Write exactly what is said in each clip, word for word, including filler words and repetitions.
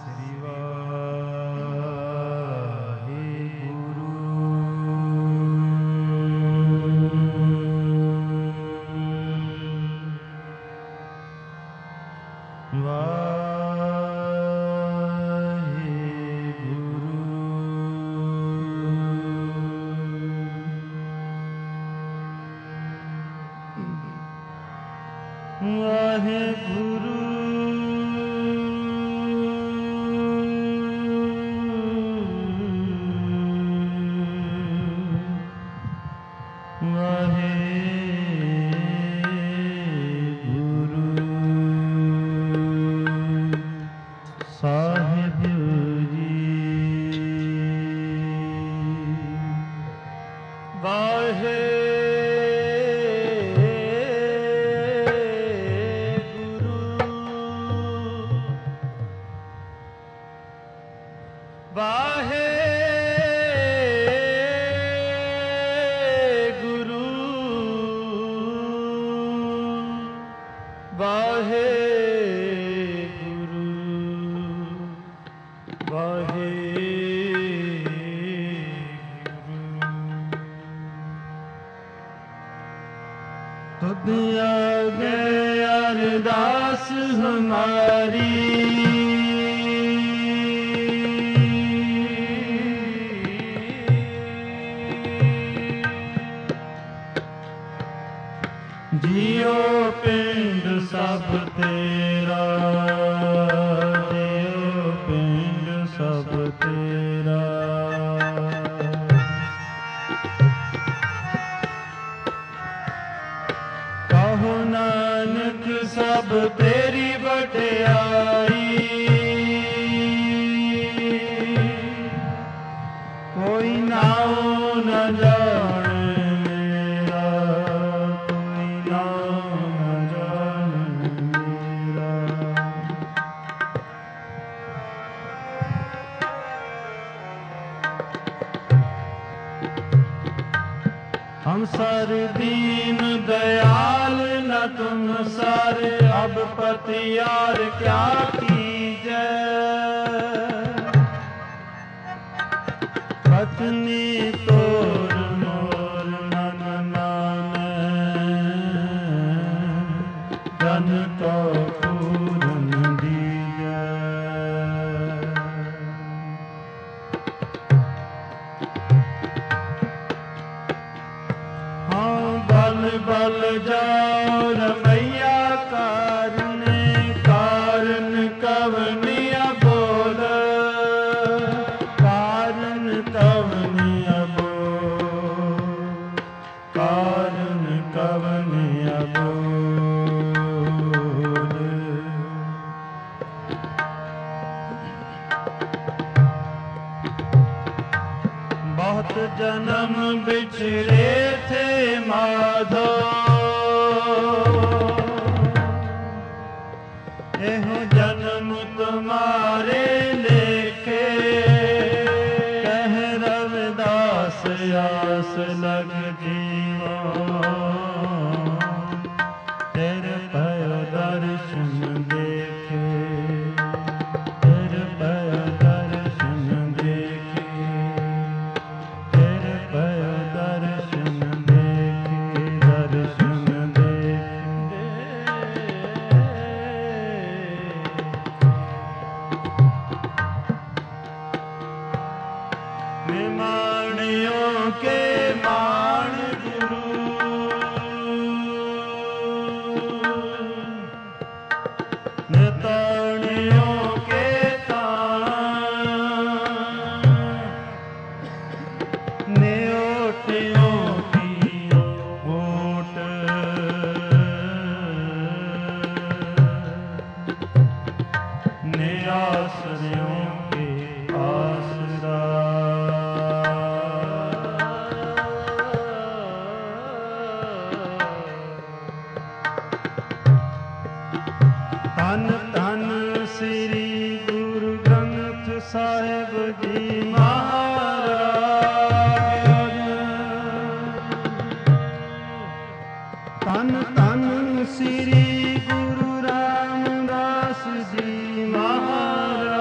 श्री गुरु रामदास जी महाराज।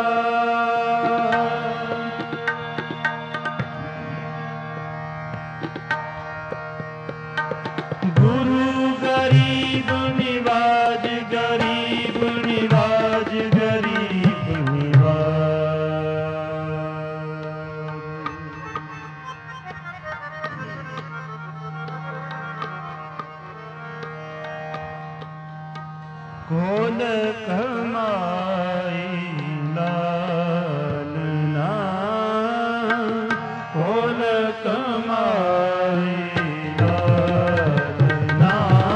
कमाई लालना खोल कमाई लालना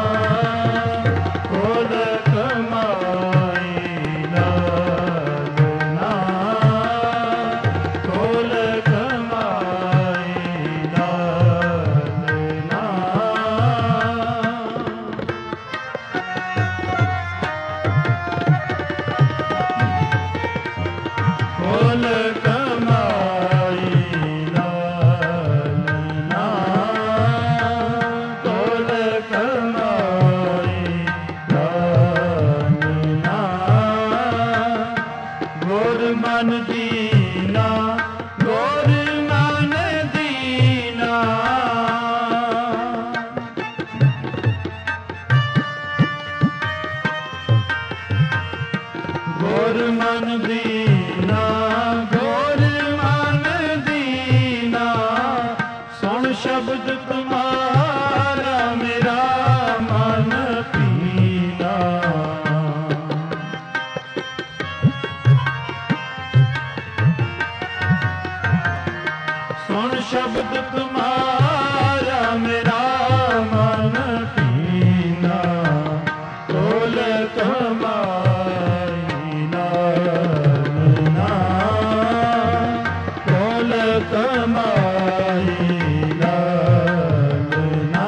खोल कमाई लालना खोल कमाई लालना खोल कमाई लालना खोल कमाई लालना गोर मन दीना गोर मन दीना गोर मन दीना गोर मन दीना सुन शब्द तुम्हारा मेरा मन पीना सुन शब्द तुम्हारा मेरा मन पीना खोल कमाई लालना खोल कमाई लालना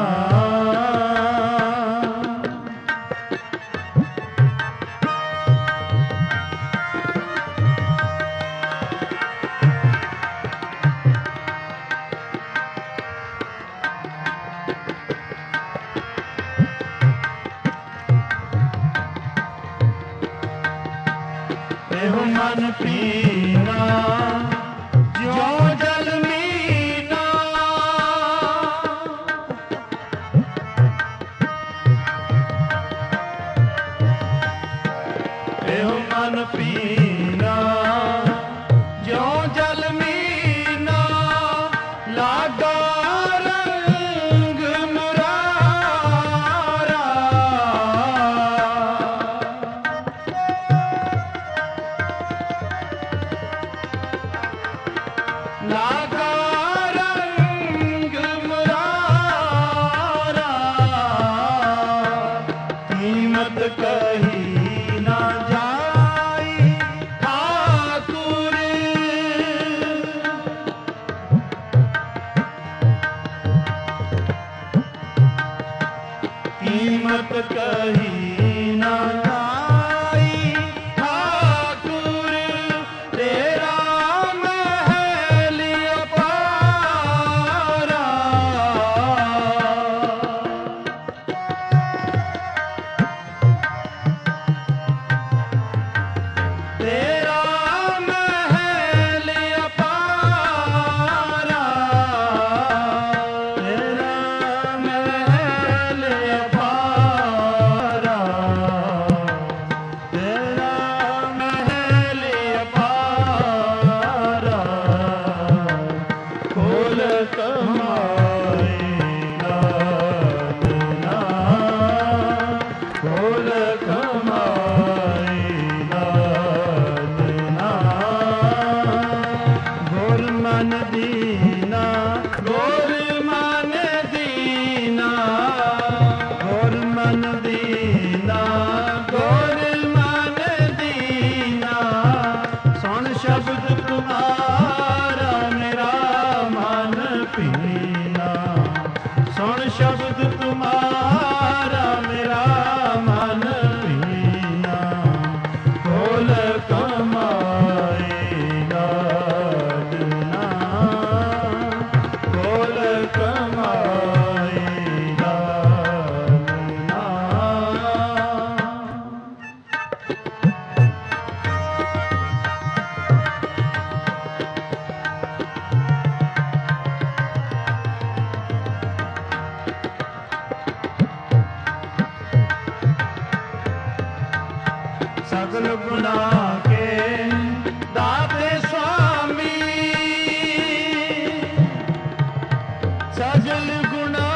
एहो मन पीना जो जल मीना एहो मन पीना जो जल मीना लागा रंग मुरारा लागा रंग मुरारा कीमत कही ना जाई ठाकुर कीमत कही ना जाई ठाकुर तेरा महल अपारा तेरा महल अपारा तेरा महल अपारा तेरा महल अपारा खोल कमाई लालना खोल कमाई लालना गोर मन दीना गोर मन दीना गोर मन दीना गोर मन दीना सुन शब्द तुम्हारा मेरा मन पीना सुन शब्द तुम्हारा मेरा मन पीना खोल कमाई लालना खोल कमाई लालना सगल गुना के दाते स्वामी सगल गुना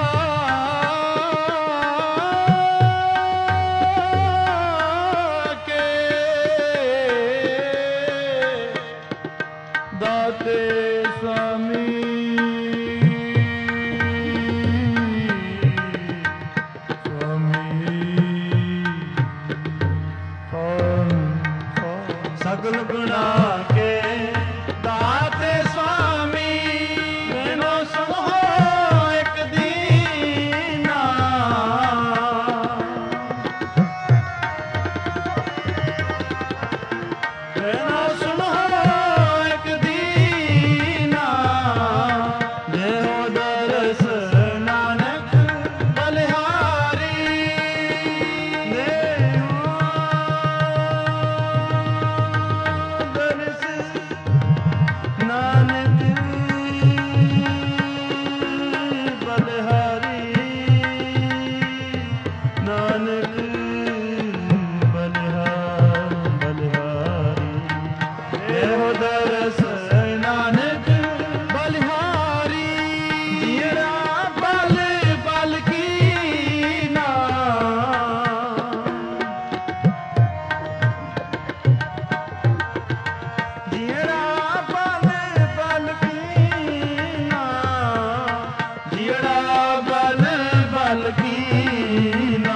ਸਗਲ ਗੁਣਾ ਕੇ ਦਾਤੇ ਸੁਆਮੀ ਮੈਨੂੰ ਸੁਣੋ ਇੱਕ ਦੀਨਾ ਮੈਨੂੰ ਸੁਣੋ ਇੱਕ ਦੀਨਾ ਦੇਹੋ ਦਰਸ ਨਾਨਕ ਬਲਿਹਾਰੀ ਨਾਨਕ ਬਲਿਹਾਰੀ ਨਾਨਕ ਬਲਿਹਾਰ ਬਲਿਹਾਰੀ ਇਹੋ ਦਰਸ ਨਾਨਕ ਬਲਿਹਾਰੀ ਜਿਹੜਾ ਬਲ ਬਲ ਕੀਨਾ ਜਿਹੜਾ ਜਿਹੜਾ ਬਲ ਬਲ ਕੀਨਾ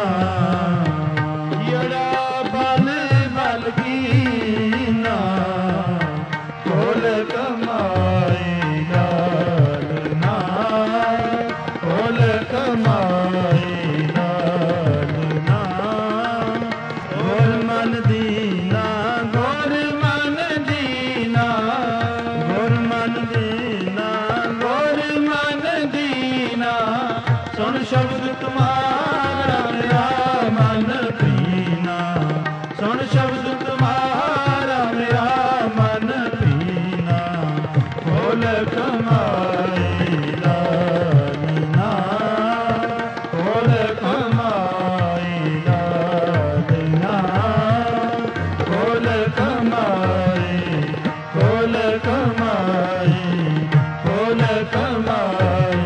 ਜਿਹੜਾ ਬਲ ਬਲ ਕੀਨਾ ਕੋਲ ਕਮਾਈ ਲਾਲਨਾ ਕੋਲ ਕਮਾਈ ਲਾਲਨਾ ਗੁਰ ਮਨ ਦੀਨਾ ਗੁਰ ਮਨ ਦੀਨਾ ਗੁਰ ਮਨ ਦੀਨਾ ਗੁਰ ਮਨ ਦੀਨਾ ਸੁਣ ਸ਼ਬਦ ਤੁਮਾਰਾ ਮੇਰਾ ਮਨ ਪੀਨਾ ਸੁਣ ਸ਼ਬਦ ਤੁਮਾਰਾ ਮੇਰਾ ਮਨ ਪੀਨਾ ਖੋਲ ਕਮਾਈ ਲਾਲਨਾ ਖੋਲ ਕਮਾਈ ਲਾਲਨਾ ਖੋਲ ਕਮਾਈ ਖੋਲ ਕਮਾਈ ਖੋਲ ਕਮਾਈ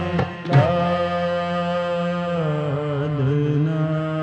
ਲਾਲਨਾ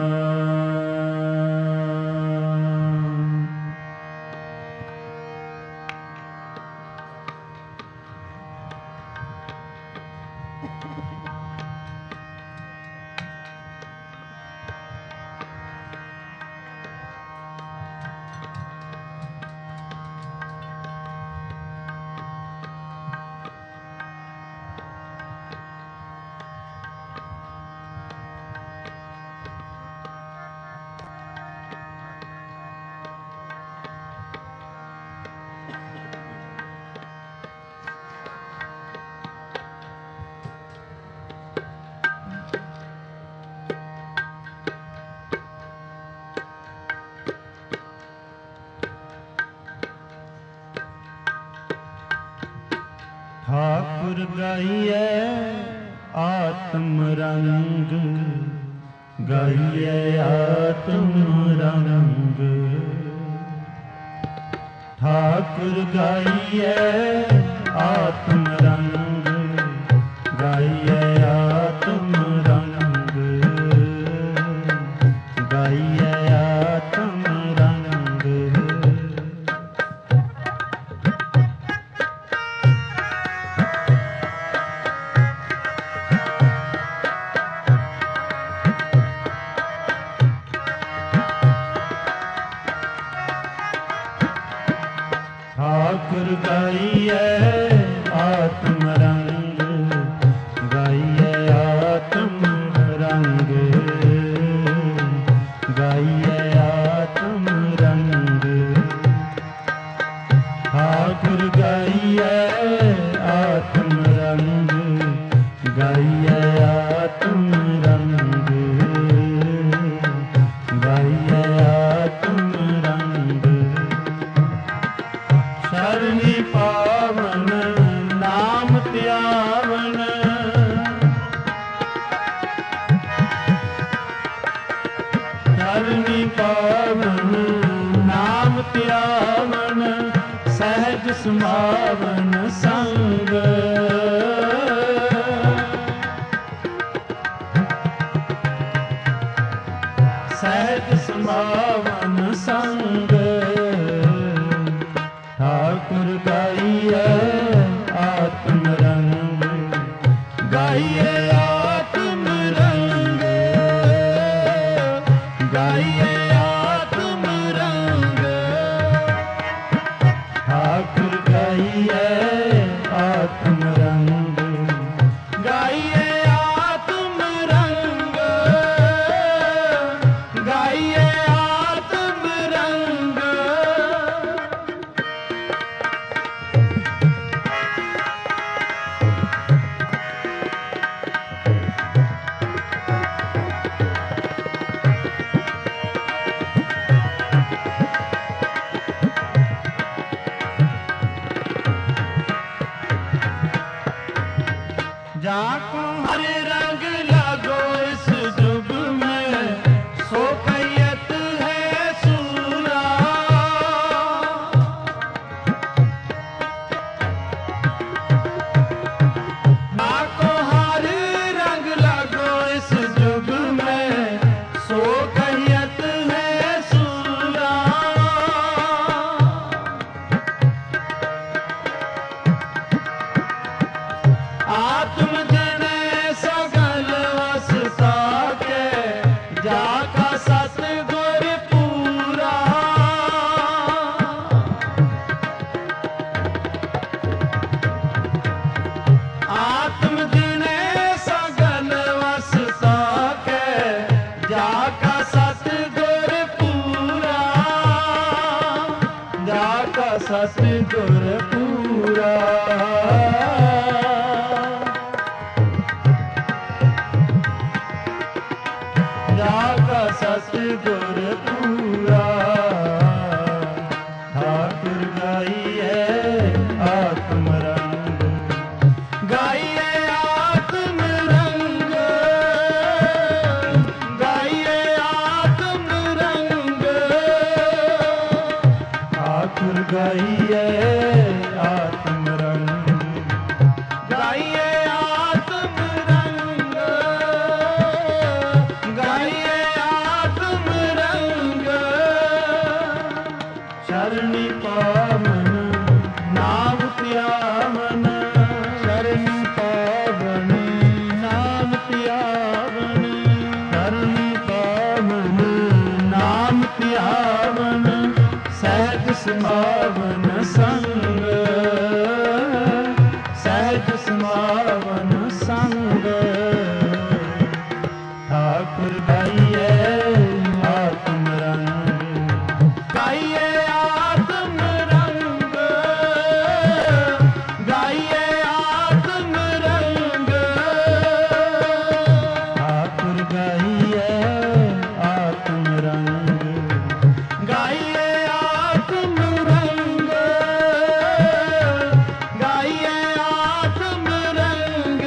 ਠਾਕੁਰ ਗਾਈਐ ਆਤਮ ਰੰਗ ਗਾਈਐ ਆਤਮ ਰੰਗ ਠਾਕੁਰ ਗਾਈਐ ਆਤਮ ਰੰਗ ਗਾਈਐ ਆਤਮ ਰੰਗ ਗਾਈਐ ਆਤਮ ਰੰਗ ਠਾਕੁਰ ਗਾਈਐ ਆਤਮ ਰੰਗ ਗਾਈਐ ਆਤਮ ਰੰਗ ਗਾਈਐ ਆਤਮ ਰੰਗ ਠਾਕੁਰ ਗਾਈਐ ਆਤਮ ਰੰਗ ਗਾਈਐ ਆਤਮ ਰੰਗ ਗਾਈਐ ਆਤਮ ਰੰਗ ਸ਼ਰਨੀ ਪਾਵਨ ਨਾਮ ਧਿਆਵਨ ਸ਼ਰਨੀ ਪਾਵਨ ਨਾਮ ਧਿਆਵਨ ਸਹਿਜ ਸਮਾਵਨ ਸੰਗ ਸਹਿਜ ਸਮਾਵਨ ਸੰਗ ਠਾਕੁਰ ਗਾਈਐ ਆਤਮ ਰੰਗ ਗਾਈਐ ਆਤਮ ਰੰਗ ਗਾਈਐ ਆਤਮ ਰੰਗ ਸਤਿਗੁਰ ਪੂਰਾ। ਰਾਗਾ ਸਤਿਗੁਰ ਪੂਰਾ। ਠਾਕੁਰ ਗਾਈਏ ਆਤਮ ਰੰਗ, ਗਾਈਏ ਆਤਮ ਰੰਗ, ਗਾਈਏ ਆਤਮ ਰੰਗ। ਠਾਕੁਰ ਗਾਈਏ ਆਤਮ ਰੰਗ, ਗਾਈਏ ਆਤਮ ਰੰਗ, ਗਾਈਏ ਆਤਮ ਰੰਗ। ਸ਼ਰਣੀ ਪਾਵਨ ਨਾਮ ਧਿਆਵਨ, ਸ਼ਰਣੀ ਪਾਵਨ ਨਾਮ ਧਿਆਵਨ, ਸ਼ਰਣੀ ਪਾਵਨ ਨਾਮ ਧਿਆਵਨ। ਸਹਿਜ ਸਮਾਵਨ ਸੰਗ, ਸਹਿਜ ਸਮਾਵਨ ਸੰਗ। ਠਾਕੁਰ ਗਾਈਏ ਆਤਮ ਰੰਗ, ਗਾਈਏ ਆਤਮ ਰੰਗ, ਗਾਈਏ ਆਤਮ ਰੰਗ। ਠਾਕੁਰ ਗਾਈਏ ਆਤਮ ਰੰਗ, ਗਾਈਏ ਆਤਮ ਰੰਗ, ਗਾਈਏ ਆਤਮ ਰੰਗ।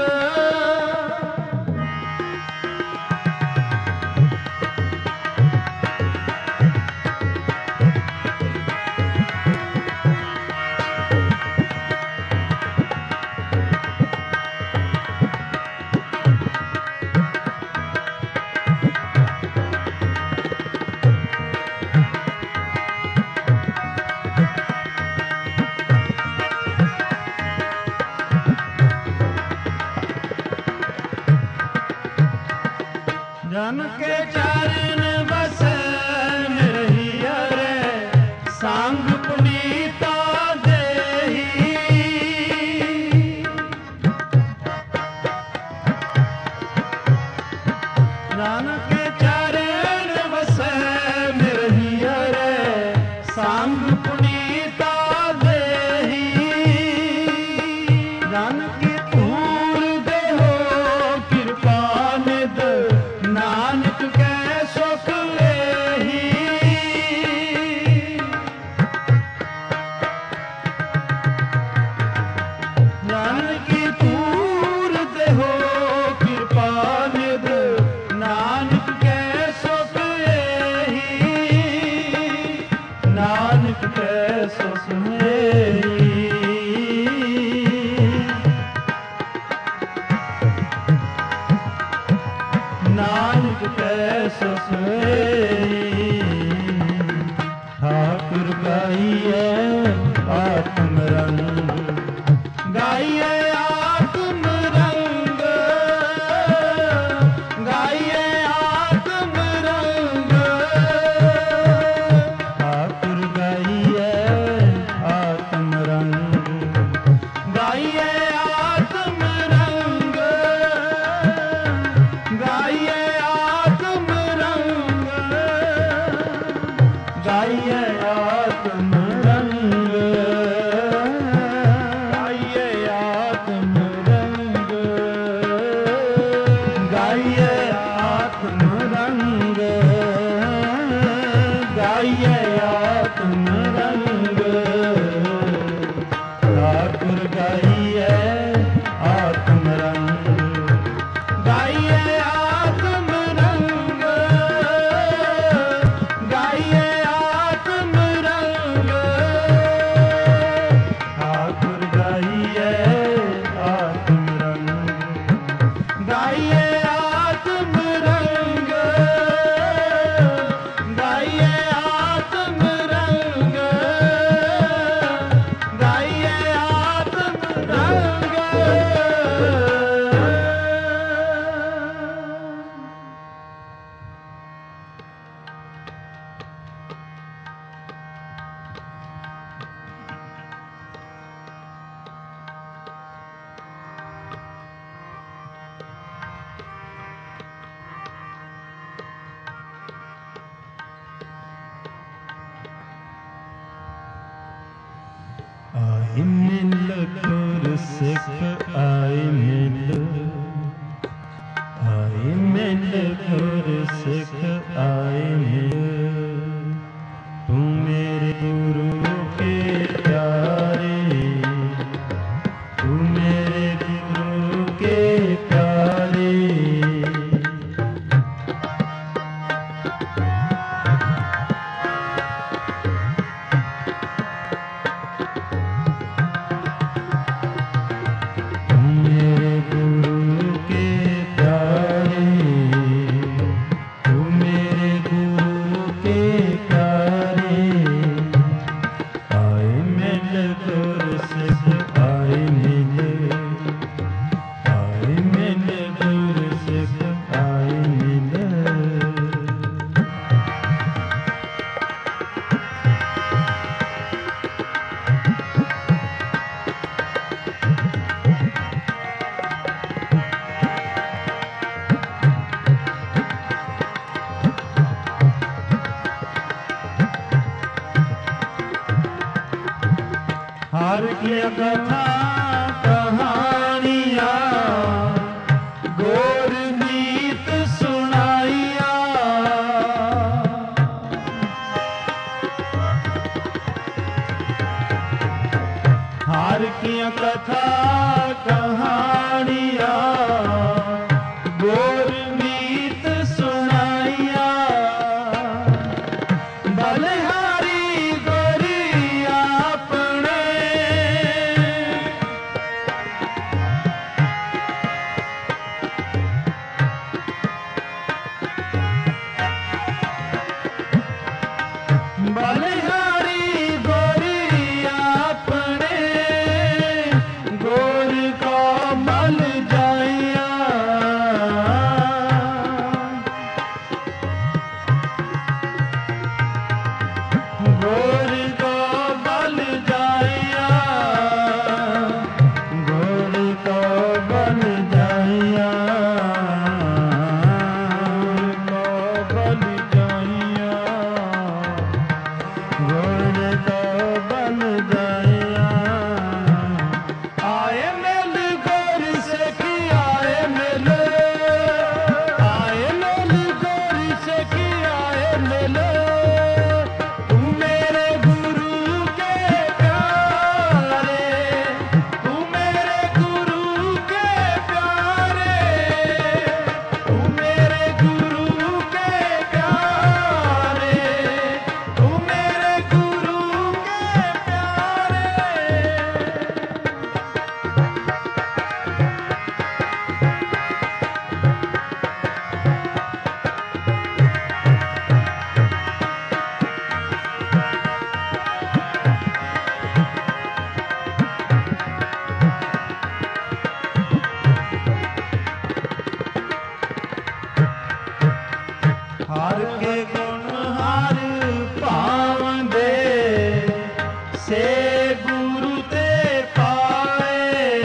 ਜਨ ਕੇ ਚਰਨ ਵਸੈ ਨਿਰਹੀਆ ਰੇ, ਸੰਗ ਪੁਨੀਤਾ ਦੇਹੀ। ਜਨ ਕੇ ਚਰਨ ਵਸੈ ਨਿਰਹੀਆ ਰੇ, ਸੰਗ ਪੁਨੀਤਾ ਦੇਹੀ। ਜਨ ਕੀ ਧੂਰ ਦੇਹੋ ਕਿਰਪਾ ਨਿਧ, ਨਾਨਕ ਕੈ ਸੁਖ ਏਹੀ। ਨਾਨਕ ਕੀ ਧੂਰ ਦੇਹੋ ਕਿਰਪਾ ਨਿਧ, ਨਾਨਕ ਕੈ ਸੁਖ ਏਹੀ। ਨਾਨਕ ਕੈ ਸੁਖ ਏਹੀ। ਨਾਨਕ ਕੈ ਸੁਖ ਏਹੀ। ਠਾਕੁਰ ਗਾਈਏ ਆਤਮ ਰੰਗ, ਗਾਈਏ ਆਤਮ ਰੰਗ, ਗਾਈਏ ਆਤਮ ਰੰਗ। ਠਾਕੁਰ ਗਾਈਏ ਆਤਮ ਰੰਗ, ਗਾਈਏ ਆਤਮ ਰੰਗ, ਗਾਈਏ ਆਤਮ ਰੰਗ, ਗਾਈਏ ਆਤਮ ਰੰਗ, ਗਾਈਏ ਆਤਮ ਰੰਗ, ਗਾਈਏ ਆਤਮ ਰੰਗ, ਗਾਈਏ ਆਤਮ ਰੰਗ। ਠਾਕੁਰ ਗਾਈਏ ਆਤਮ ਰੰਗ, ਗਾਈਏ ਆਤਮ ਰੰਗ, ਗਾਈਏ ਆਤਮ ਰੰਗ। ਠਾਕੁਰ ਗਾਈਏ ਆਤਮ ਰੰਗ, ਗਾਈਏ ਆਤਮ ਰੰਗ, ਗਾਈਏ ਆਤਮ ਰੰਗ। आए मिल गुर सिख आए मिल, आए मिल गुर सिख आए मिल। तू मेरे गुरु के प्यारे, तू मेरे गुरु के प्यारे। हर की कथा कहानियाँ गोर नीत सुनाइया। हर की कथा कहानियाँ गोर नीत सुनाइया। बलिहारी गोरी आपने बलिहारी गोरी आपने गोर को मल जाइया। गोर को बल जाइया, गोर को बल जाइया, को बल जाइया, गोर को बल जाइया। आए मिल गोर सिख आए मिल, आए मिल गोर सिख आए मिल। तू मेरे गुरु के प्यारे, तू मेरे गुरु के प्यारे, तू मेरे गुरु के प्यारे, तू मेरे गुरु के प्यारे। हर के गुण हर पावंदे से गुरु ते पाए।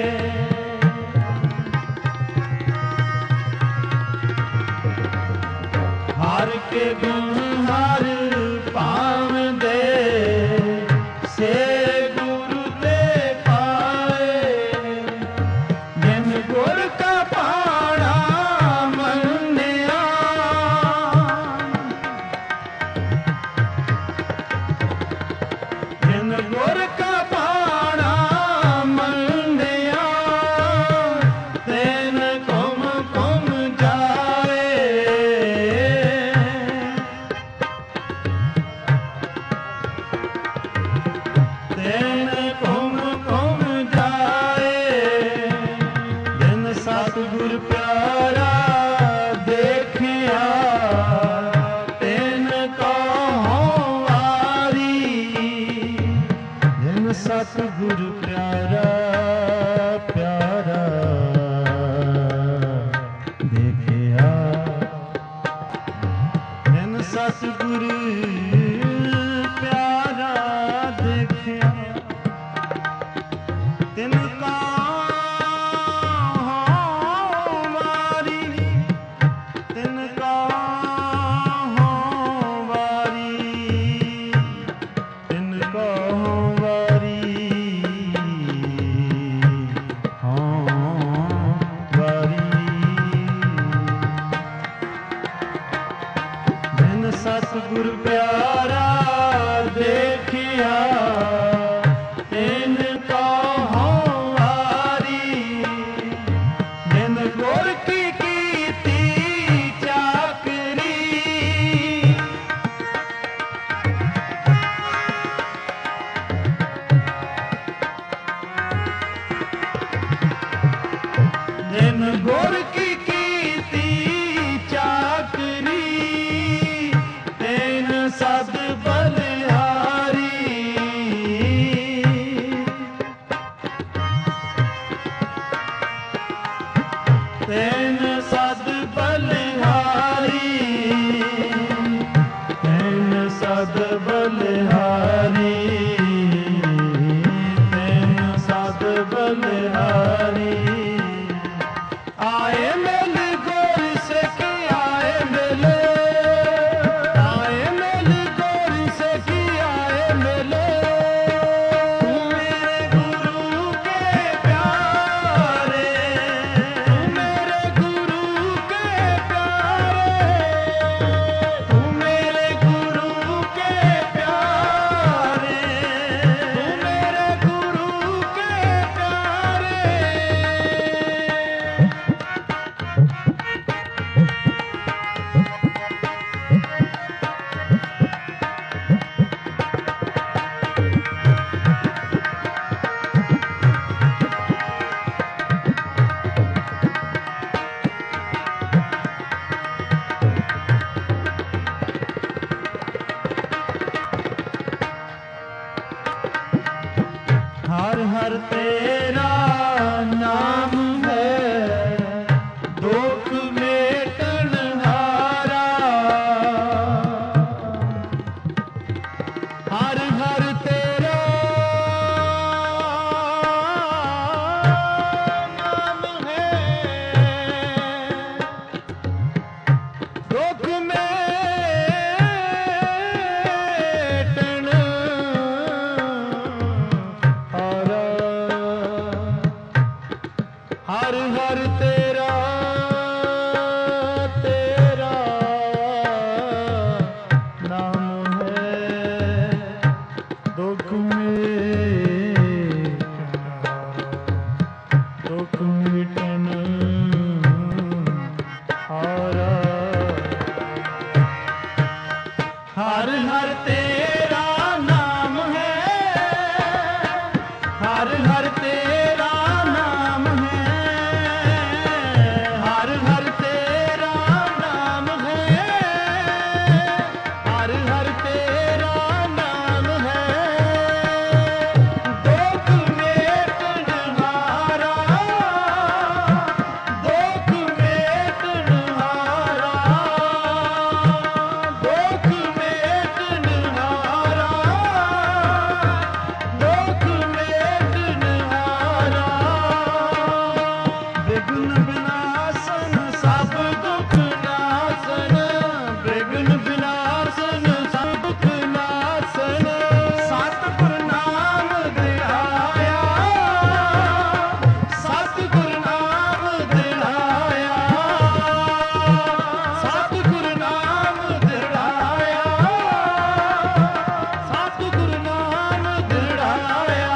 हर के गुण हर पावंदे से गुरु ते पाए। जिन गुर का पाना मन्निया, जिन गुर का पाना मन्निया, तेन कुम कुम जाए। तेन कुम कुम जाए। जिन सतगुर प्यारा देखिया, तेन को वारी। मिले। तू मेरे गुरु के प्यारे, तू मेरे गुरु के प्यारे, तू मेरे गुरु के प्यारे, तू मेरे गुरु के प्यारे। हर हर तेरा नाम है, दुख मेटन हारा। हर हर तेरा नाम है, दुख मेटन हारा। हर हर तेरा तेरा नाम है, दुख मिटन दुख मिटन हारा। हर हर तेरा नाम है, हर हर तेरा नाम है, हर हर तेरा नाम है, हर हर तेरा नाम है, दुख मेटन हारा, दुख मेटन हारा, दुख मेटन हारा, दुख मेटन हारा। विघ्न विनाशन सब दुख नाशन, विघ्न विनाशन सब दुख नाशन। सतगुर नाम दिलाया, सतगुर नाम दिलाया, सतगुर नाम दिलाया, सतगुर नाम दिलाया।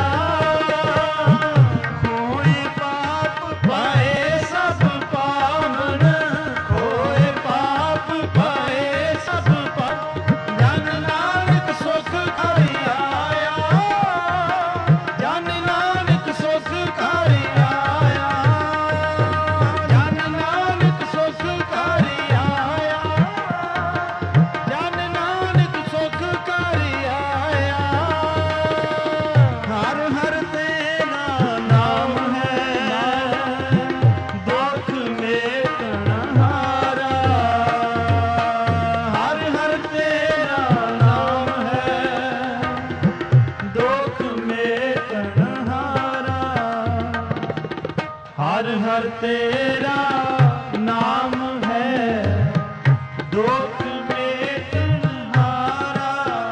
खोए पाप पाए सब पावन, खोए पाप पाए सब पावन। जन नानक सुख घरि आया, जन नानक सुख घरि आया, जन नानक सुख घरि आया, जन नानक सुख घरि आया। हर हर तेरा नाम है, दुख मेटन हारा। हर हर तेरा नाम है, दुख मेटन हारा। हर हर तेरा नाम है, दुख मेटन हारा।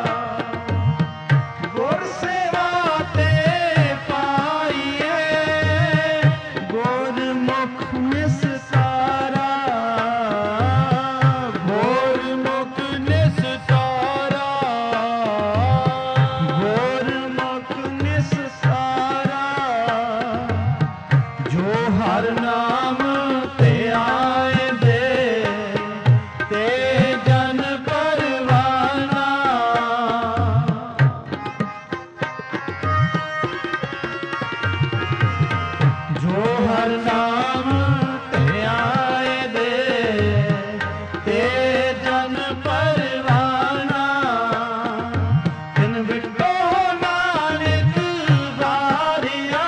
गुर सेवा ते पाइए, गुर मुख निस्तारा, गुर मुख निस्तारा, गुर मुख निस्तारा। जो हर नाम ते आए दे, ते जन परवाना। जो हर नाम ते आए दे, ते जन परवाना। तिन विटो नानक वारिया,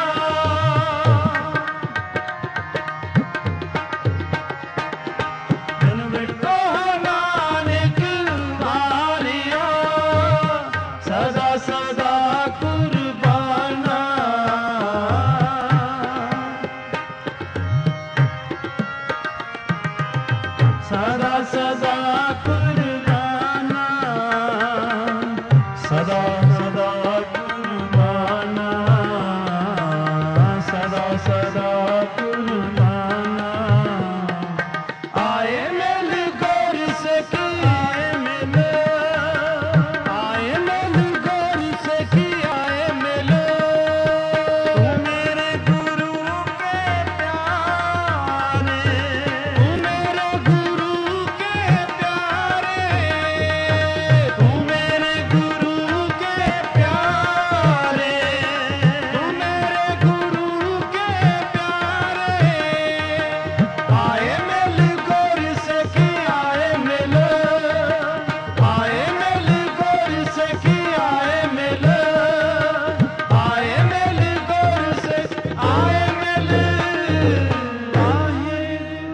तिन विटो नानक वारिया। सदा सदा कुर्बाना, सदा सदा कुर्बाना, सदा सदा कुर्बाना, सदा सदा कुर्बाना। आए मिल गौर से की, आए मिल, आए मिल गौर से की, आए मिल। तू मेरे गुरु के प्यारे, तू मेरे गुरु के प्यारे, तू मेरे गुरु के प्यारे, तू मेरे गुरु के प्यारे। आए मिल गौर से की, आए मिल, आए मिल गौर से की, आए मिल, आए मिल गौर से, आए मिल, आए।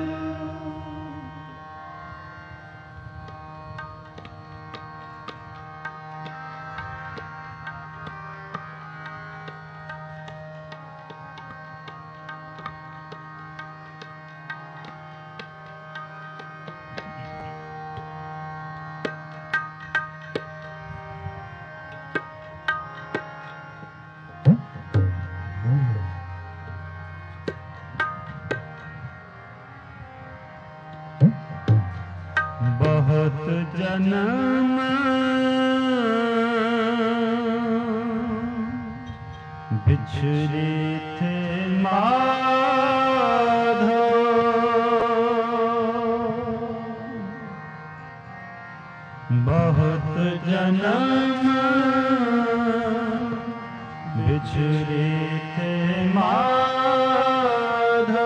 बहुत जन्म बिछड़े थे माधो, बहुत जन्म बिछड़े थे माधो।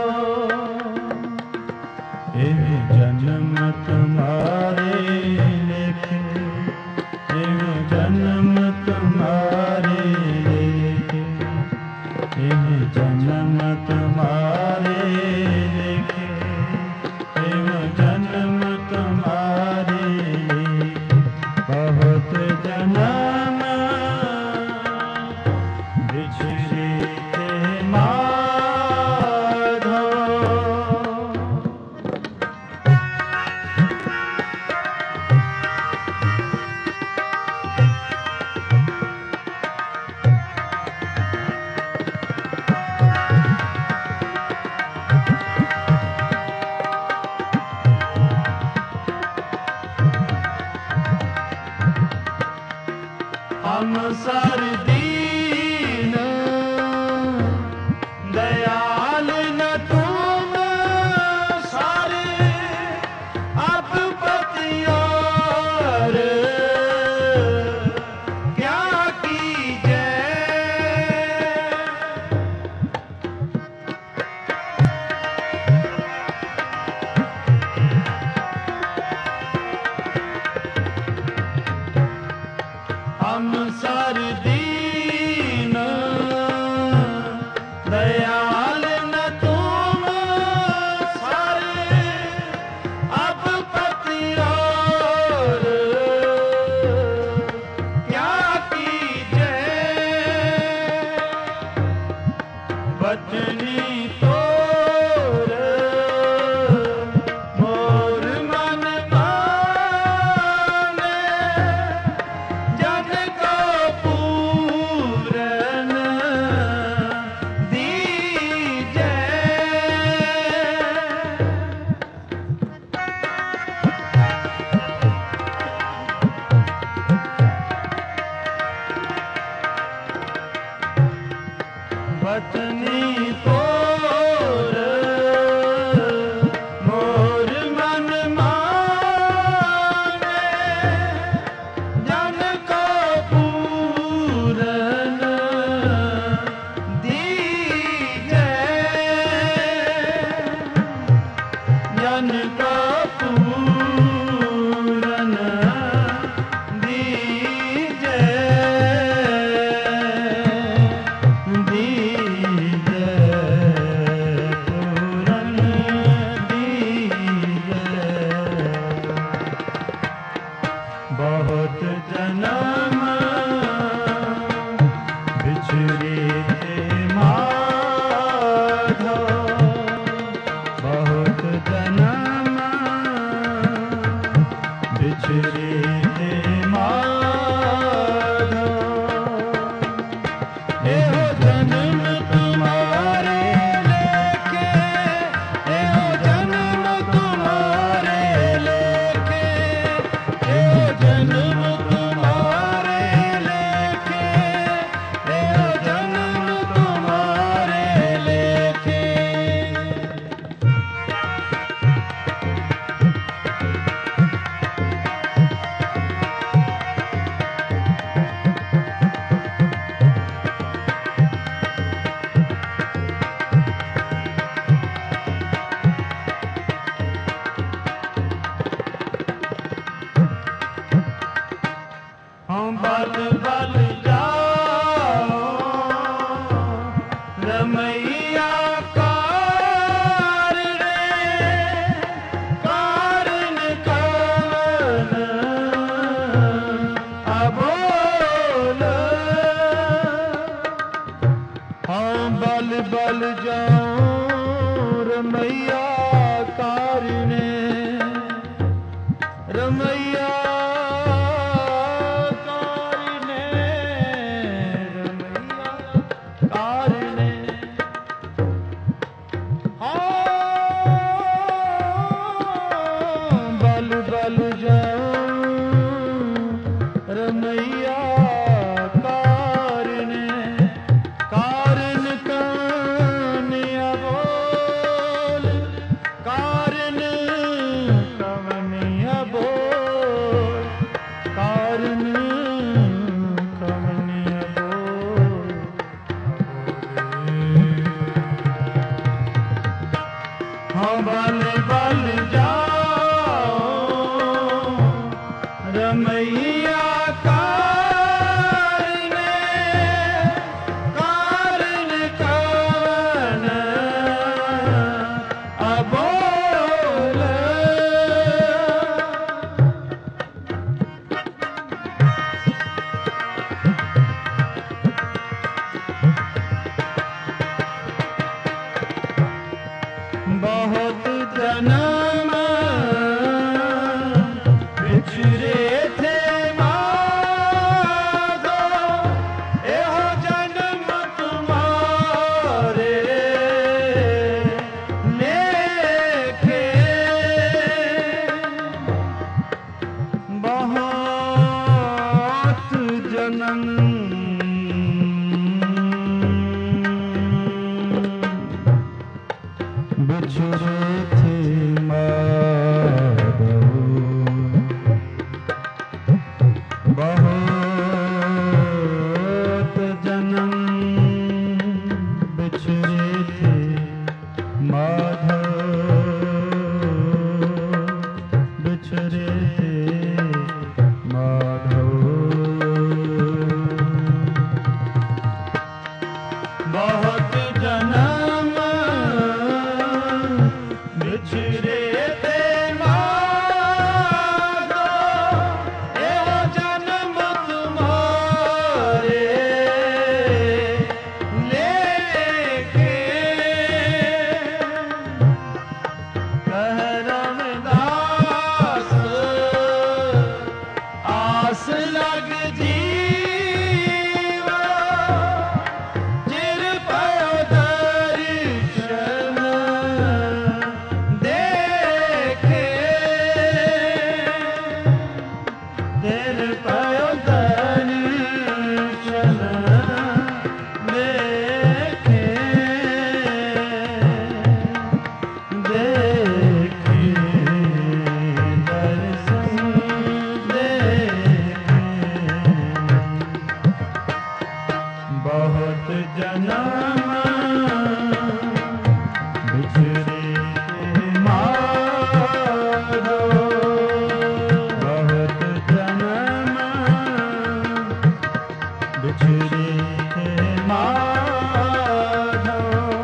एक जन्म तुम्हारे लेके, एक जन्म तुम्हारे लेके, एक जन्म तुम्हारे लेके, एक जन्म तुम्हारे लेके। बहुत जन्म बिछड़े थे माधो। हम सर दीन दयाल न तुम सारे, अब पतियार क्या कीजे। हम सर दीन दयाल न तुम सारे, अब पतियार क्या कीजे। बचनी तोर मोर मन माने, जन को पूरन दीजे। बचनी तोर मोर मन माने, जन को पूरन दीजे, जन को पूरन दीजे, दीजे। बल जाऊं रमैया कारणे रमैया कारणे रमैया कारणे हाँ बल बल जाऊं रमैया कारणे कारण कवनिया बोल कारण कवनिया बोल कारण कवनिया बोल हाँ बल बल जाओ रमैया कारणे कारण कवन अबोल बहुत जन्म बिछड़े थे माधो एहो जन्म तुम्हारे लेखे बहुत जन्म बिछड़े थे माधव बहुत जन्म बिछड़े थे माधव बिछड़े थे माधव बहुत जन्म बिछड़े थे माधो एहो जन्म तुम्हारे लेके कह रमदास आस लग जीवा चिर पयो दर्शन देखे तेरे पयो दर्शन देखे देखे दर्शन देखे बहुत जन्म बिछड़े माधो बहुत जन्म बिछड़े माधो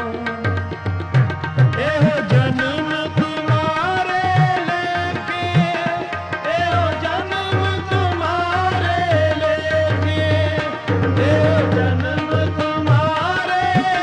एहो जन्म तुम्हारे लेके एहो जन्म तुम्हारे लेके एहो जन्म तुम्हारे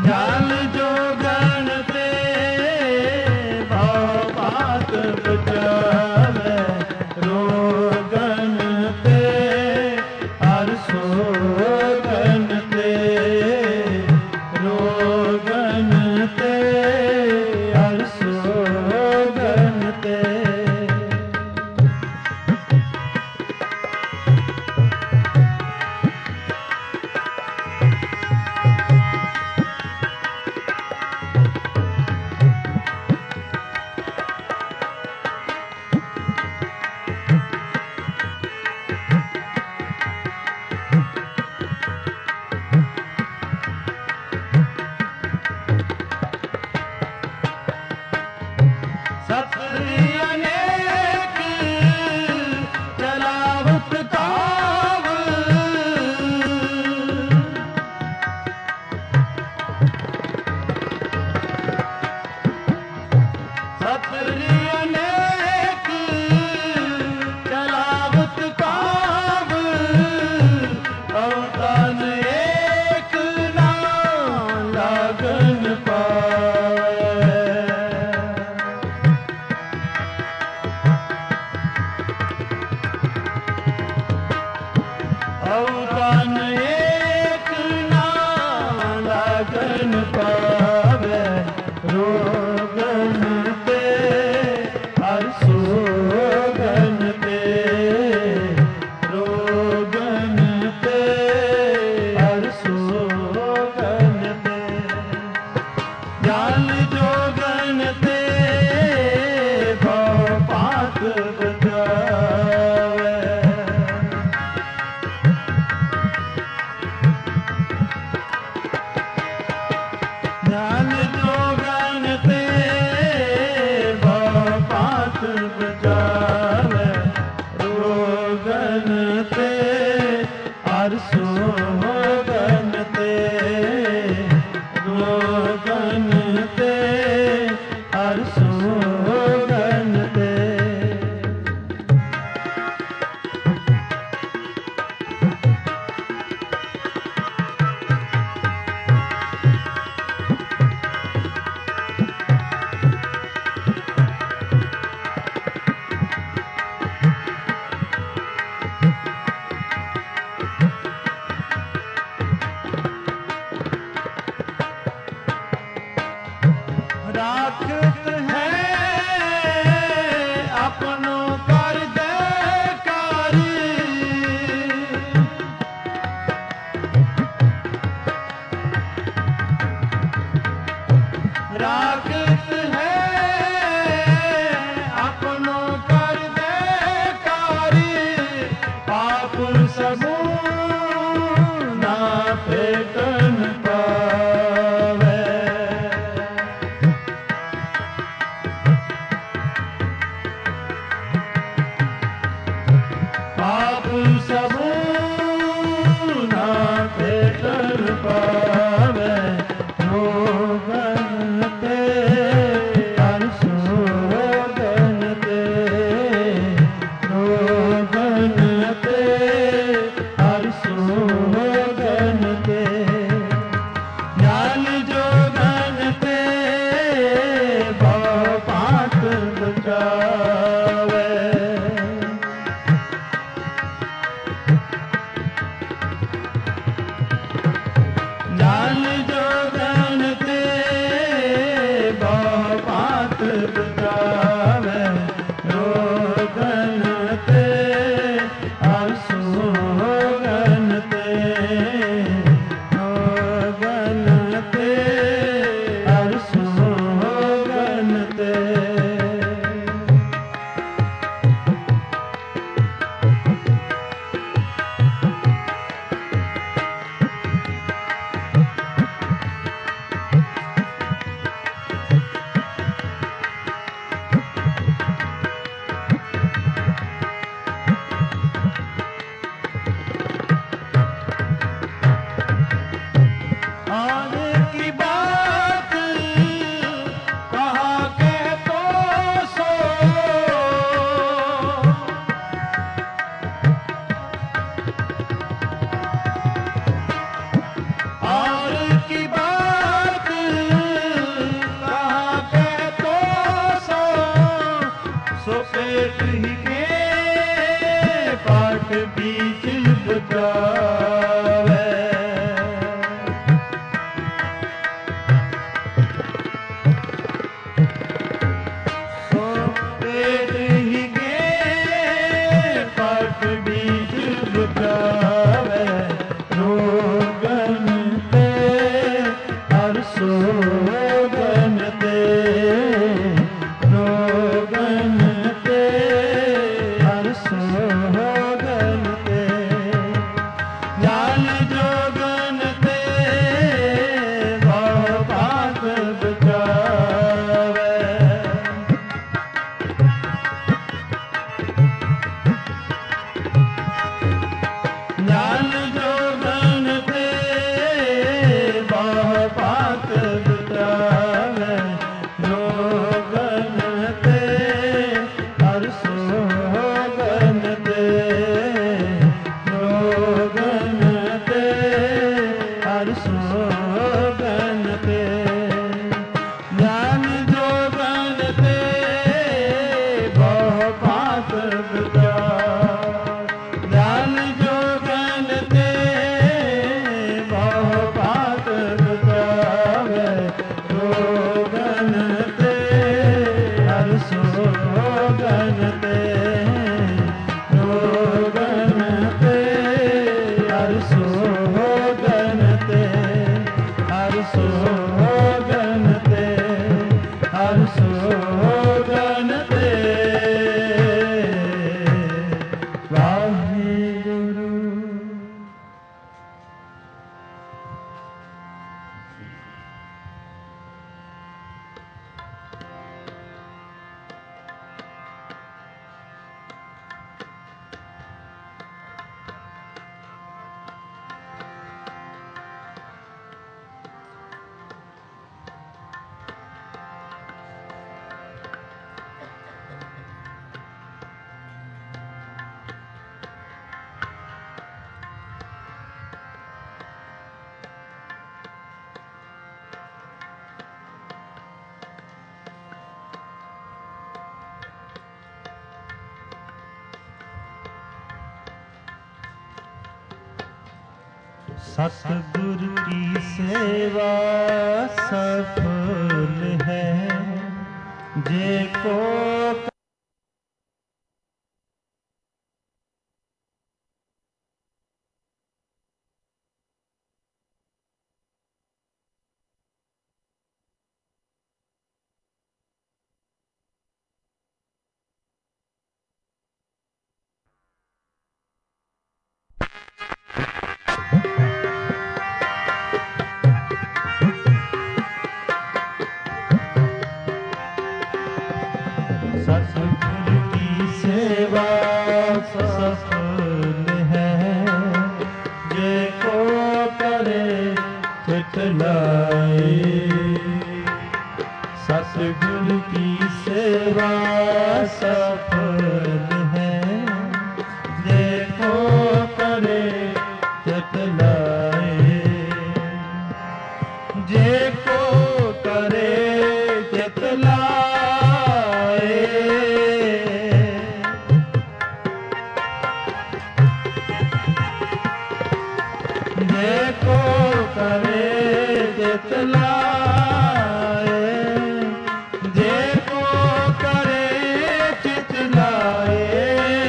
जाल जोगन ते भव पात बचावे रोगन ते हर सोगन ते रोगन ते हर सोगन ते ਸੋਗਨ ਤੇ ਗਿਆਨ ਜੋਗਨ ਤੇ ਬਹੁ ਪਾਤ ਵਿਚਾਰ ਗਿਆਨ ਜੋਗਨ ਤੇ ਬਹੁ ਪਾਤ ਵਿਚਾਰੇ ਜੋਗਨ ਤੇ ਹਰ ਸੋਗਨ ਤੇ ਜੋਗਨ ਤੇ ਹਰ ਸੋਗਨ ਤੇ ਹਰ ਸੋਗਨ ਤੇ ਹਰ ਸੋਗਨ ਤੇ ਵਾਹਿਗੁਰੂ। सतगुरु की सेवा सफल है जे को सतगुरु की सेवा सफल है जे को करे चित लाए। सतगुरु की सेवा सफल है जे को करे चित लाए। जे को करे चित लाए को करे चित लाए जे को करे चित लाए।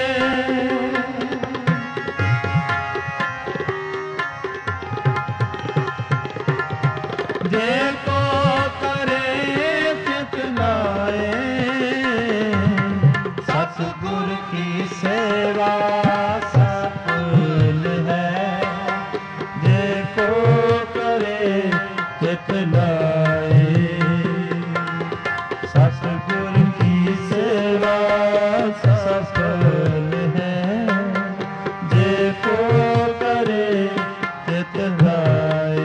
जे को करे चित लाए सतगुर की सेवा सफल है जे को करे चित लाए। सतगुर की सेवा सफल है जे को करे चित लाए।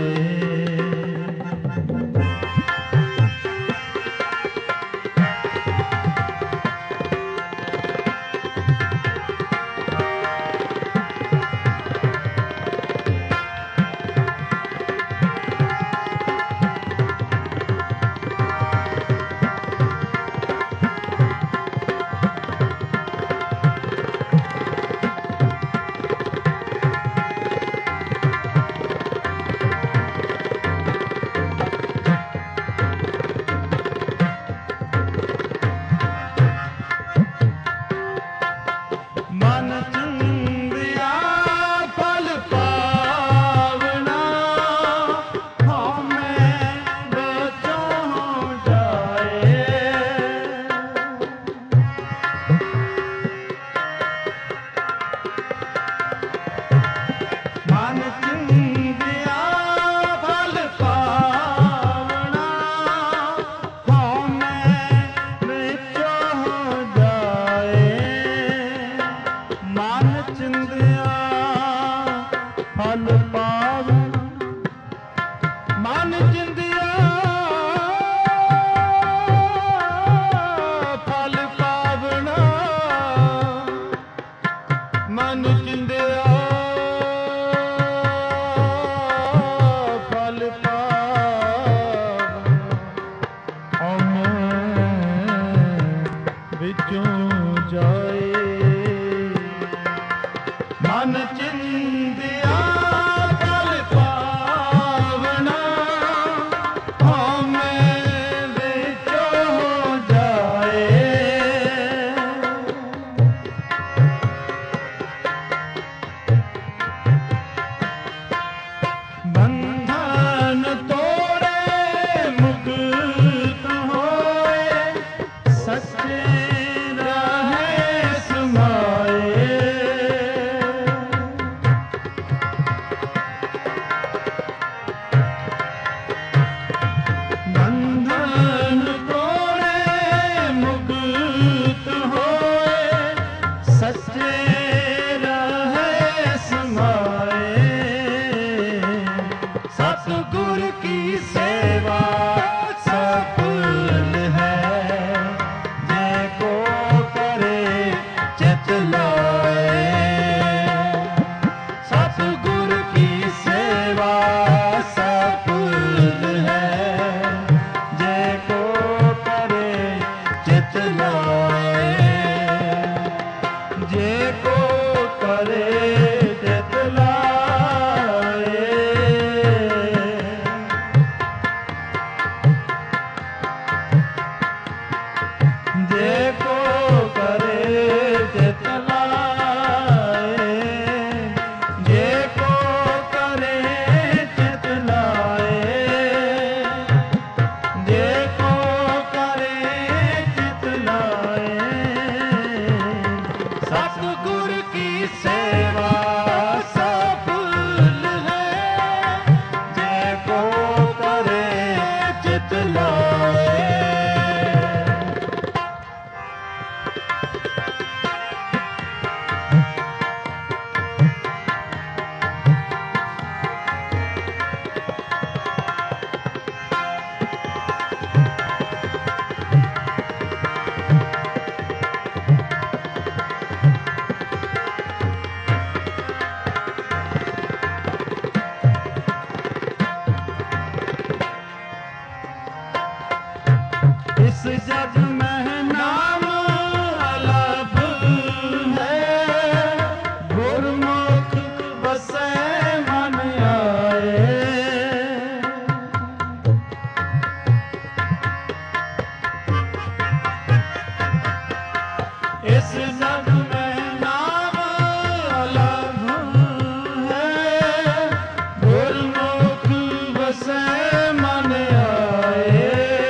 ਮਨ ਚਿੰਦਿਆ ਫਲ सतगुरु की सेवा सफल है, जे को करे चित लाए। सतगुरु की सेवा सफल है, जे को करे चित लाए। जे को करे चित लाए। जे को करे चित लाए। जे को करे चित लाए। जे को करे चित लाए। सतगुरु की सेवा सफल है, जे को करे चित लाए। इस जग में नाम अलग है, गुरमुख बसे मन आए। इस जग में नाम अलग है, गुरमुख बसे मन आए।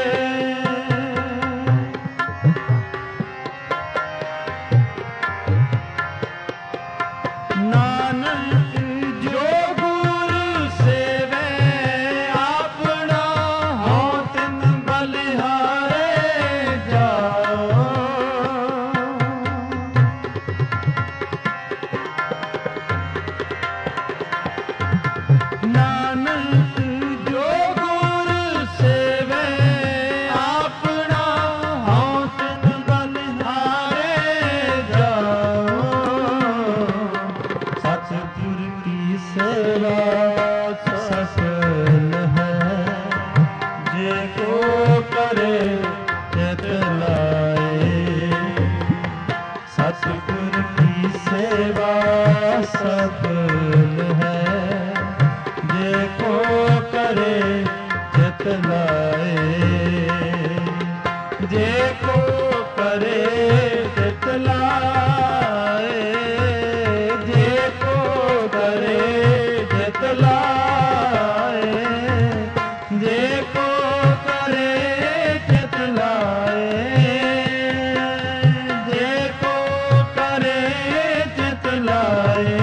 नानक जो गुरु सेवे अपना, हों तिन बलिहारे जाओ। नानक जो गुरु सेवे अपना, हों तिन बलिहारे जाओ। सतगुरु की सेवा सफल है, जे को करे चित लाए। सतगुरु की सेवा सफल है, जे को करे चित लाए। जे को करे चित लाए। जे को करे चित लाए। जे को करे चित लाए। जे को करे चित लाए।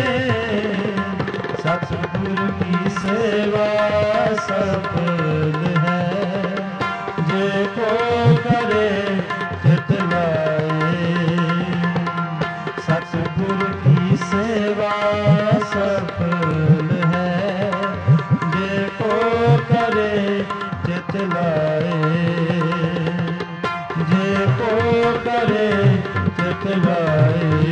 सतगुरु की सेवा सफल है, जे को करे चित लाए। सतगुरु की सेवा सफल है, जे को करे चित लाए। जे को करे चित लाए।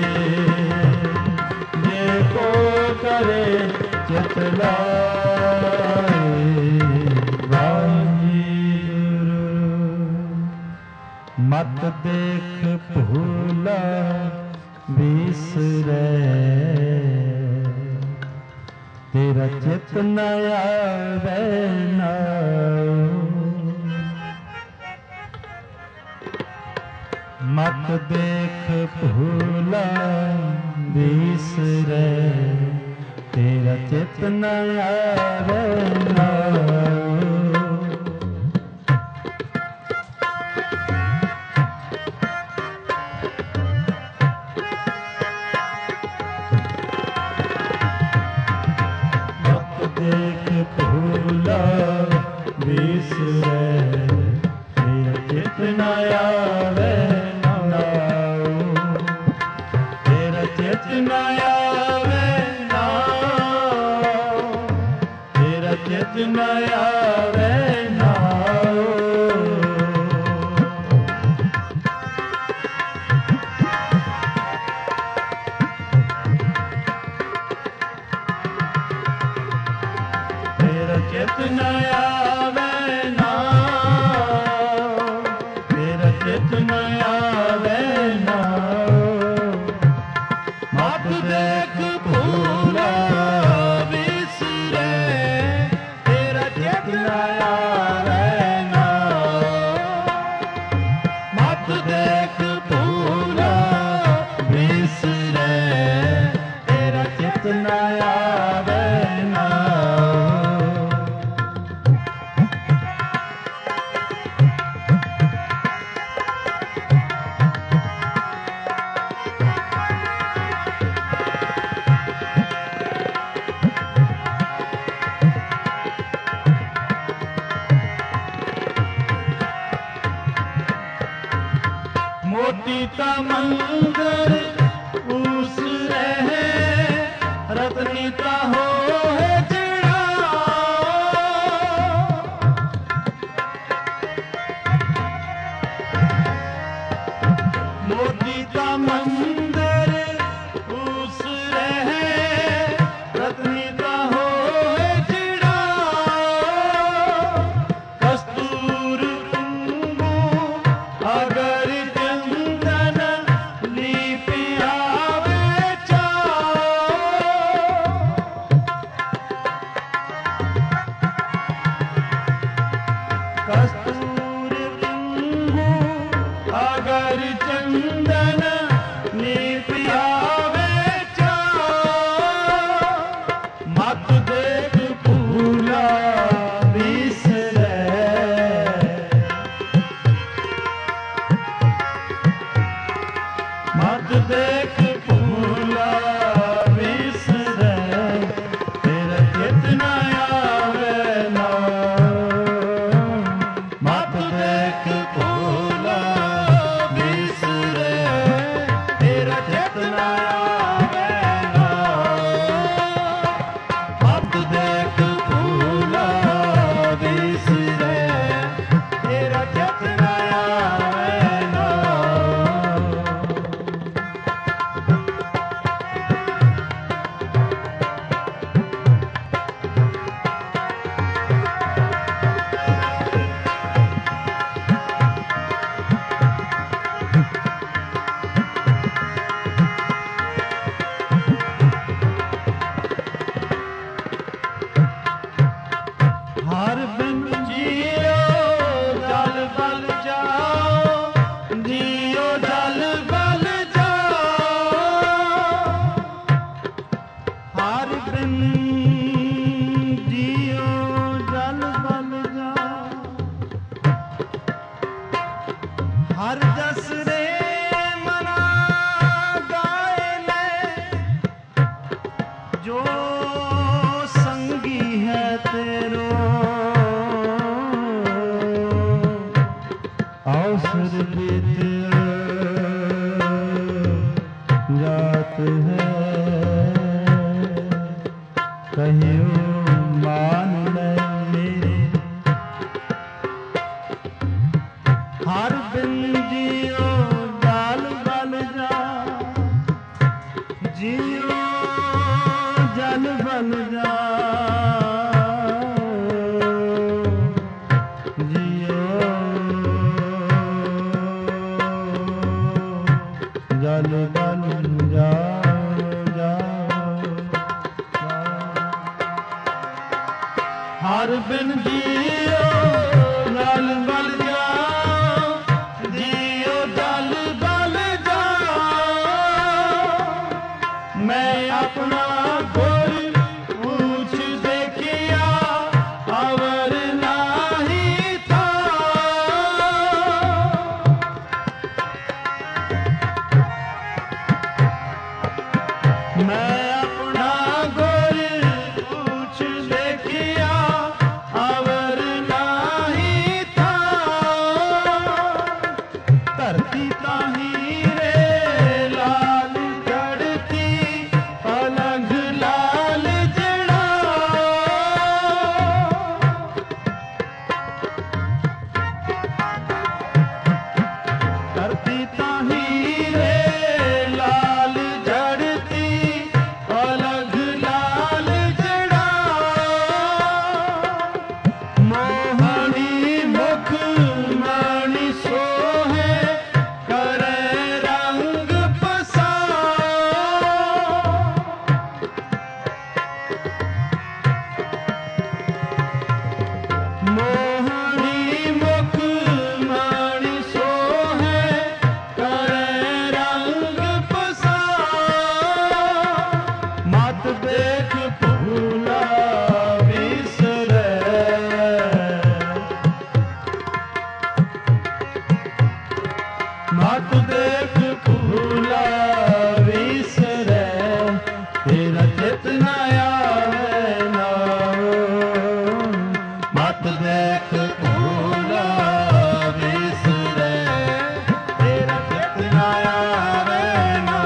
जे को करे चित लाए। वाहिगुरु मत देख भूला बिसरे, तेरा चित न आवे नाऊ। मत देख भूला बिसरे, तेरा चित न आवे नाऊ। देख भूला बिसरे, तेरा चित न आवे नाऊ। तेरा चित न आवे नाऊ। तेरा चित न आवे नाओ। तेरा चित न आवे नाओ, तेरा चित न आवे नाओ। मत देख भूला बिसरे, तेरा चित न आवे नाओ। मत देख भूला बिसरे, तेरा चित न आवे नाओ। मोती का मंदिर उस रहे, रत्नी का हो है जड़ा। मोती का मंदिर उस रहे, रत्नी का हो है जड़ा। कस्तूर कुंगू अगर चंदन लीप आवे चाओ। कस्तूर कुंगू अगर चंदन लीप आवे चाओ। मत देख भूला बिसरे, मत देख भूला बिसरे, तेरा चित न आवे नाओ। मत देख भूला बिसरे, तेरा चित न आवे नाओ। मत देख भूला बिसरे, तेरा चित न आवे नाओ। हर बिन जियो जल बल जाओ, जियो जल बल जाओ। हर बिन जियो जल बल जाओ। हर जस रे मना गाए ले, जो संगी है तेरो। अवसर बीत जात है, कहियो मान ले मेरे। हर बिन जियो जाल बल जा, जियो जल बल जा। जियो जल बल जाओ, जाओ, जाओ। हर बिन जियो जल बल जाओ, जियो जल बल जाओ। मैं अपना गुर पूछ देखिया, अवर नाही था। मैं अपना गुर पूछ देखिया, अवर ना मत देख भूला विसरे तेरा चित न आवे ना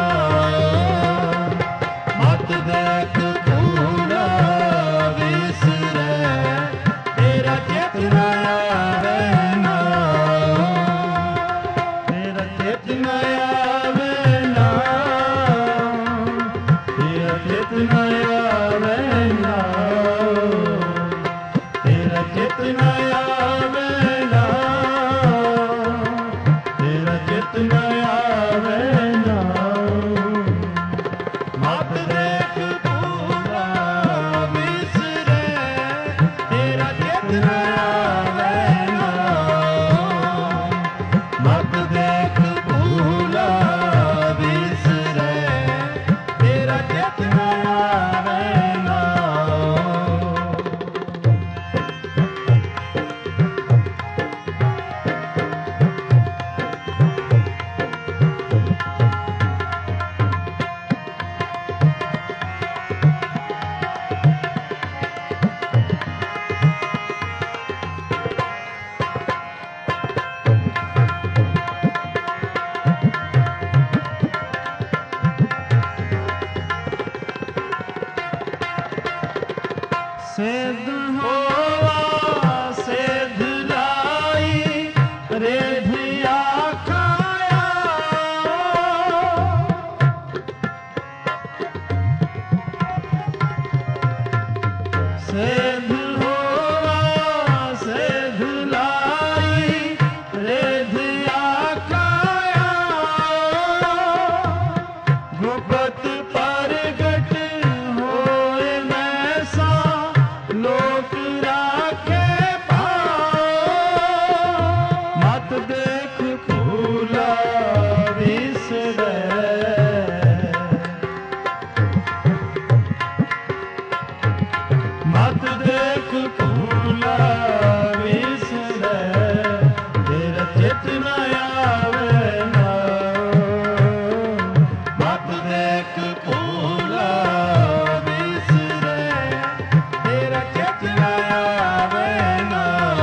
मत देख भूला विसरे तेरा चित न आवे ना तेरा चित न आवे ना तेरा चित न आवे ना तेरा चित न आवे ना तेरा चित न आवे ना मत देख भूला विसरे तेरा चित न आवे ना मत देख भूला विसरे तेरा चित न आवे ना सिद्ध होवा सिद्ध लाई रेधिया खाया सिद्ध होवा सिद्ध लाई रेधिया खाया गुप्त परगट होए मैसा लोक राखे पाओ मत देख भूला विसरे मत देख भूला विसरे तेरा चित न आवे ना मत देख भूला विसरे तेरा चित न आवे ना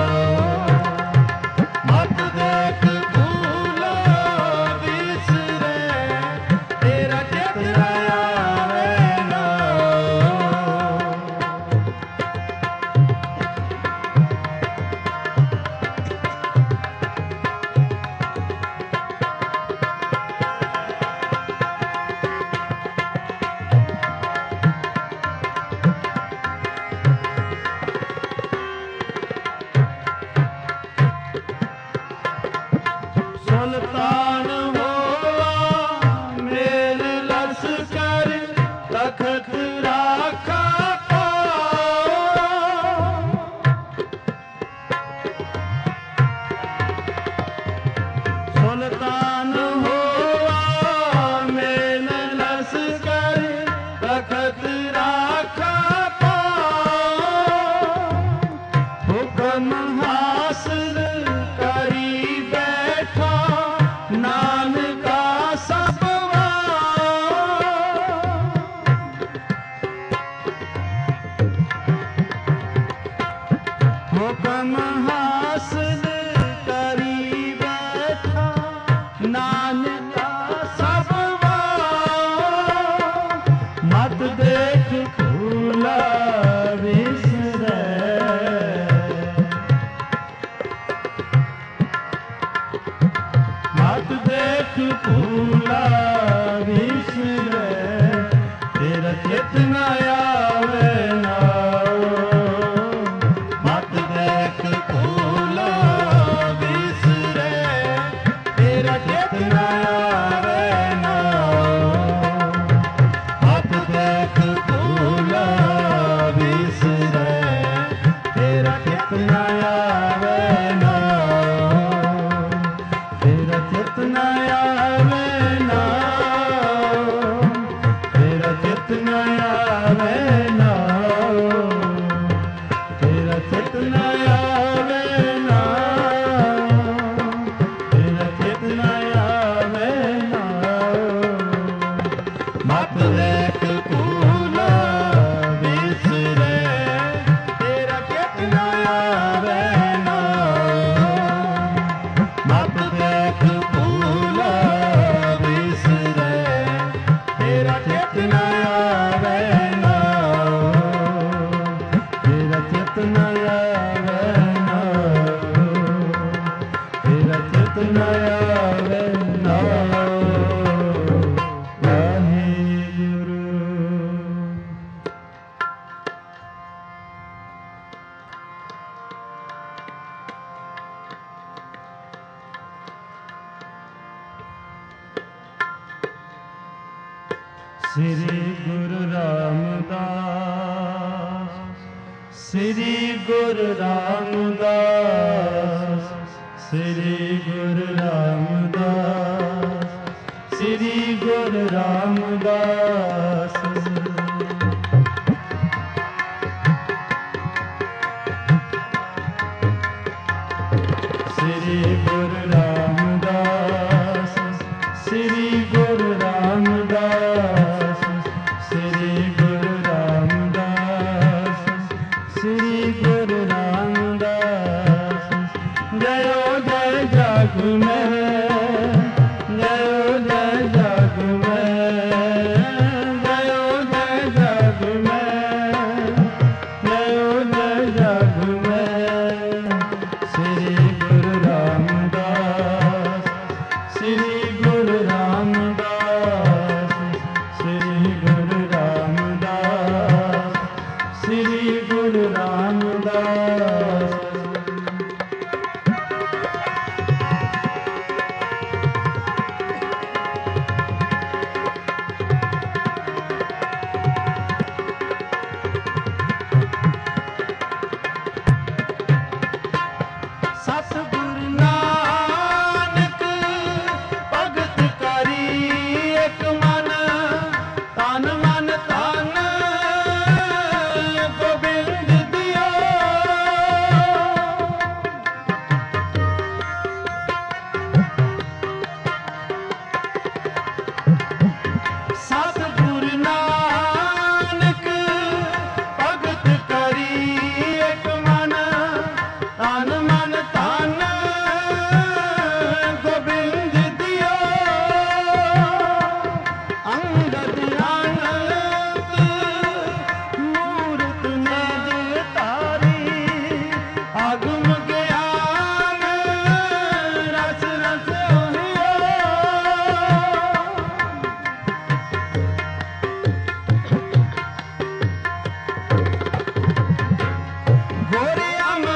मत देख भूला विसरे तेरा चित न आवे ना सुल्तान होवा मेल लश्कर तखत राखा पाओ सुल्तान होवा मेल लश्कर तखत राखा पाओ हुक्म हासिल करी बैठा नानका सबवा हुक्म हासिल करी बैठा नानका सबवा मत देख भूला विसरे मत देख भूला विसरे तेरा चित न आवे ना मत देख भूला श्री गुरु रामदास श्री गुरु रामदास श्री गुरु रामदास श्री गुरु रामदास श्री गुरु रामदास श्री गुरु रामदास श्री गुरु रामदास श्री गुरु रामदास जयो जय जग में जयो जय जग में जयो जय जग में जयो जय जग में श्री गुरु रामदास श्री गुरु रामदास श्री गुरु रामदास श्री गुरु रामदास सतगुरु नानक भगत करी एक मन तन मन तन गोबिंद दियो सतगुरु नानक भगत करी एक मन तन मन तन गोबिंद दियो अंगद अनंत मूरत निज तारी आगम ज्ञान रस रस होइयो गोरे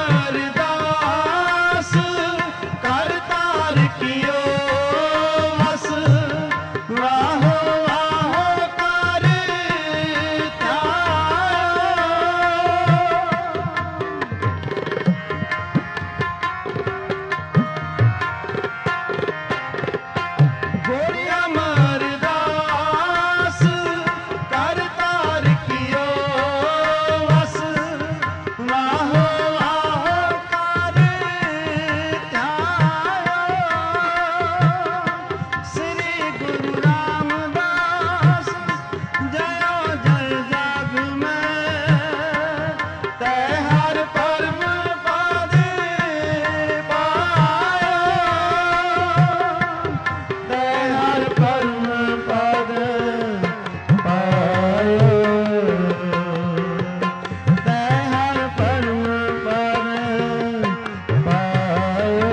अमरदास कर तार कियो वस वाहो वाहो कर गोरे अमरदास कर तार कियो वस वाहो वाहो कर श्री गुरु रामदास जयो जय जग में तै हर परम पद पायो तै हर परम पद पायो तै हर परम पद पायो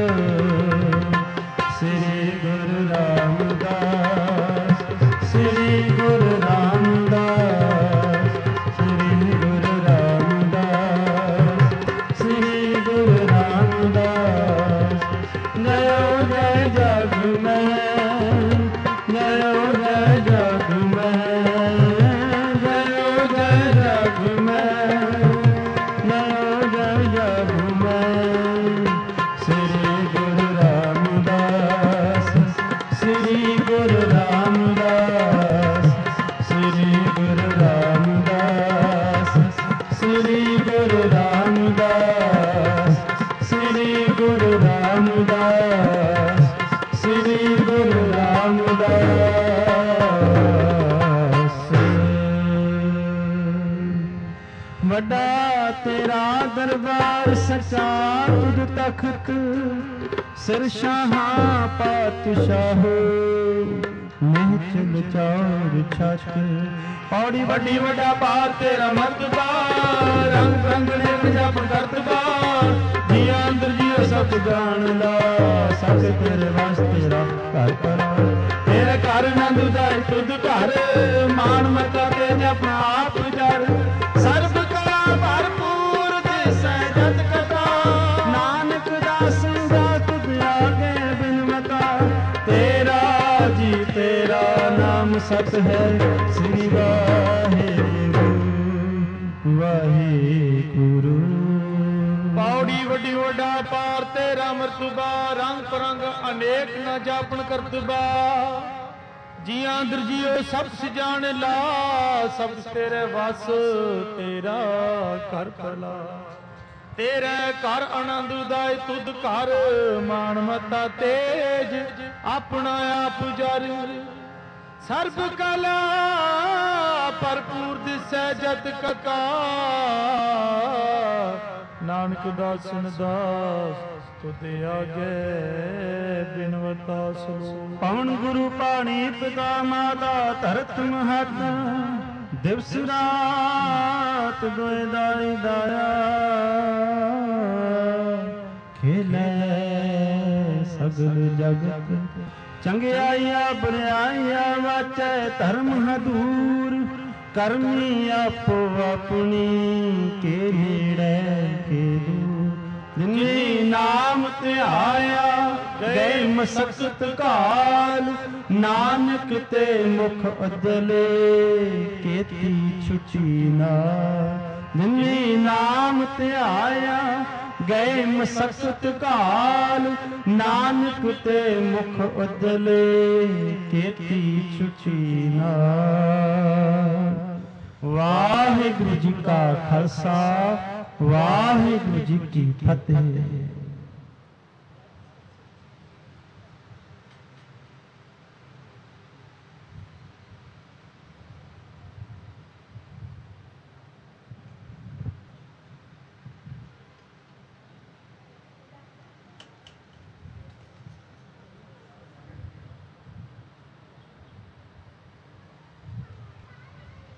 श्री गुरु रामदास श्री गुरु रामदास श्री गुरु रामदास श्री गुरु रामदास जयो जय जग में जयो जय जग में जयो जय जग में जयो जय जग में श्री गुरु रामदास श्री गुरु रामदास श्री गुरु रामदास श्री गुरु रामदास श्री गुरु रामदास श्री गुरु रामदास वड्डा तेरा दरबार सचा तुझ तखत सिर शाहा पातशाहो निहचल चौर छत पौड़ी वड्डी वड्डा पार तेरा मर्तबा रंग रंग ने जप करतबा जिया अंदर जियो सब जान ला सच तेरे वास तेरा घर पर तेरे घर नंद दाई तुद घर मान मता ते अपना आप जर सर्ब कला भरपूर दिसै जत कथा नानक दास तुझ आगे बिन मता तेरा जी तेरा नाम ਨਾਮ ਸਤ ਹੈ। ਸ੍ਰੀ ਵਾਹਿਗੁਰੂ ਵਾਹਿਗੁਰੂ। ਪੌੜੀ ਵੱਡੀ ਵੱਡਾ ਪਾਰ ਤੇਰਾ ਮਰਤਬਾ, ਰੰਗ ਪਰੰਗ ਅਨੇਕ ਨਾ ਜਾਪਣ ਕਰਤਬਾ। ਜੀਆਂ ਅੰਦਰ ਜੀਓ ਸਭ ਸਿਜਾਣ ਲਾ, ਸਭ ਤੇਰੇ ਵਸ ਤੇਰਾ ਘਰ ਭਲਾ। ਤੇਰੇ ਘਰ ਆਨੰਦ ਉਦਾਏ ਤੁਧ ਘਰ, ਮਾਣ ਮਤਾ ਤੇਜ ਆਪਣਾ ਆਪ ਜਰ। ਸਰਬ ਕਲਾ ਭਰਪੂਰ ਦਿਸੈ ਜਤ ਕਕਾ, ਨਾਨਕ ਦਾਸਨ ਦਾਸ ਤੁਧ ਆਗੇ ਬਿਨਵਤਾ ਸਲੋ। ਪਵਨ ਗੁਰੂ ਪਾਣੀ ਪਿਤਾ ਮਾਤਾ ਧਰਤ ਮਹਤ, ਦਿਵਸ ਰਾਤ ਦੋਇ ਦਾਈ ਦਾਇਆ। ਖੇਲੇ ਸਗਲ ਜਗਤ ਚੰਗਿਆਈਆ ਬੁਰਿਆਈਆ, ਵਾਚੈ ਧਰਮ ਹਦੂਰ। ਕਰਮੀ ਆਪੋ ਆਪਣੀ, ਕੇ ਨੇੜੇ ਕੇ ਦੂਰ। ਜਿਨੀ ਨਾਮ ਧਿਆਇਆ ਗਏ ਮਸਕਤ ਘਾਲ, ਨਾਨਕ ਤੇ ਮੁਖ ਉਜਲੇ ਕੀਤੀ ਛੁਟੀ ਨਾਲ। ਜਿਨੀ ਨਾਮ ਧਿਆਇਆ ਗਏ ਮਸਕਤ ਘਾਲ, ਨਾਨਕ ਤੇ ਮੁਖ ਉਜਲੇ ਕੀਤੀ ਛੁਟੀ ਨਾਲ। ਵਾਹਿਗੁਰੂ ਜੀ ਕਾ ਖਾਲਸਾ, ਵਾਹਿਗੁਰੂ ਜੀ ਕੀ ਫਤਿਹ।